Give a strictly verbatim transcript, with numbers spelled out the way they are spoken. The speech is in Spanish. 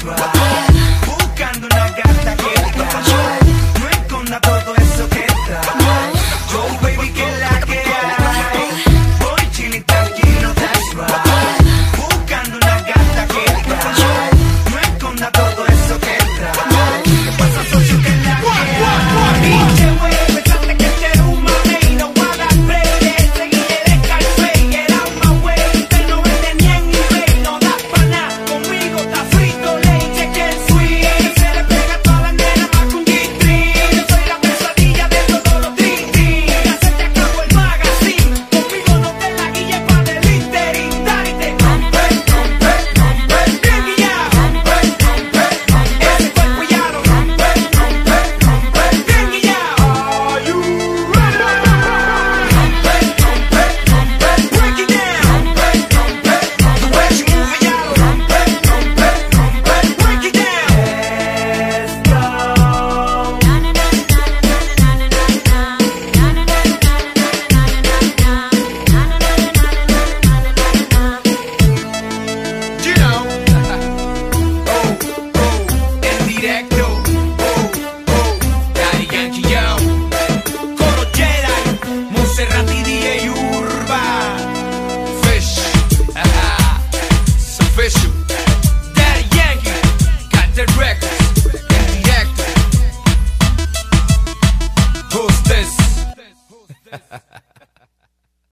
drive, buscando una gata que drive, no esconda todo eso que trae. Yo baby que la que hay, voy chilling tranquilo, that's right, buscando una gata que drive, no esconda todo eso que trae. ¿Qué pasa, socio, que la que hay? Pinche güey, pensaste que este era un mamey, no voy a dar play, seguiré de Scarface, era una güey, usted no vende ni en eBay, no da pa' nada, conmigo está frito, leche que el sweet, se le pega a todas las nenas más que un G-string, yo soy la pesadilla de todos los trin-trin, ya se te acabó el magazine, conmigo no te la guilles pa' del interín, darte, rompe, rompe, rompe, bien guillado, rompe, rompe, rompe, ese cuerpo ya lo rompe, rompe, rompe, bien guillado, are you ready? Rompe, rompe, rompe, break it down, rompe, rompe, rompe, the way she move it ya lo rompe, rompe, rompe, break it down. You know, oh, oh, en directo, oh, oh, Daddy Yankee yo, Coro Jedi, Monserrat y D J Urba, Fish, haha, it's official, Daddy Yankee, got the records, en directo, who's this?